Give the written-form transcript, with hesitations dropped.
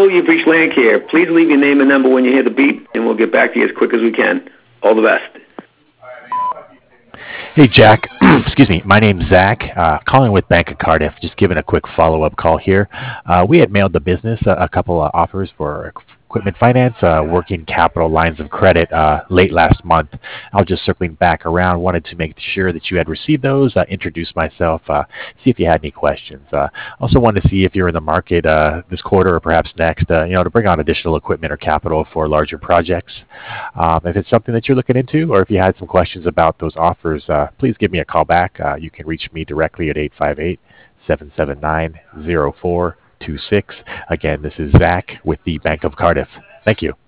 Hello, you've reached Landcare. Please leave your name and number when you hear the beep, and we'll get back to you as quick as we can. All the best. Hey, Jack. Excuse me. My name's Zach, calling with Bank of Cardiff. Just giving a quick follow-up call here. We had mailed the business a couple of offers for equipment finance, working capital lines of credit late last month. I was just circling back around. Wanted to make sure that you had received those, introduce myself, see if you had any questions. Also wanted to see if you're in the market this quarter or perhaps next, to bring on additional equipment or capital for larger projects. If it's something that you're looking into, or if you had some questions about those offers, please give me a call back. You can reach me directly at 858-779-0426. Again, this is Zach with the Bank of Cardiff. Thank you.